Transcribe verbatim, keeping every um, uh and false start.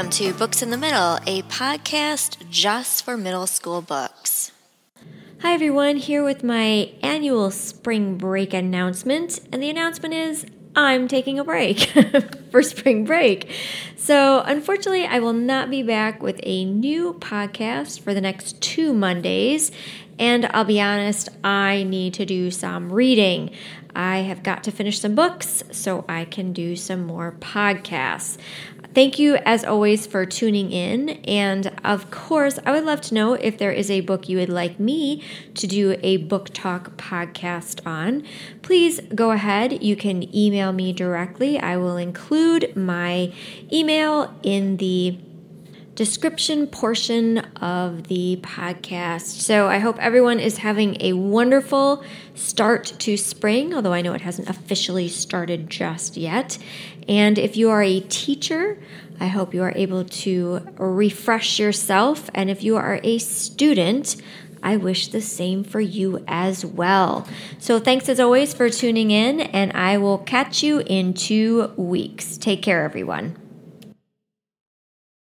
Welcome to Books in the Middle, a podcast just for middle school books. Hi everyone, here with my annual spring break announcement, and the announcement is I'm taking a break for spring break. So unfortunately, I will not be back with a new podcast for the next two Mondays, and I'll be honest, I need to do some reading. I have got to finish some books so I can do some more podcasts. Thank you, as always, for tuning in. And of course, I would love to know if there is a book you would like me to do a book talk podcast on. Please go ahead. You can email me directly. I will include my email in the description portion of the podcast. So I hope everyone is having a wonderful start to spring, although I know it hasn't officially started just yet. And if you are a teacher, I hope you are able to refresh yourself. And if you are a student, I wish the same for you as well. So thanks as always for tuning in, and I will catch you in two weeks. Take care, everyone.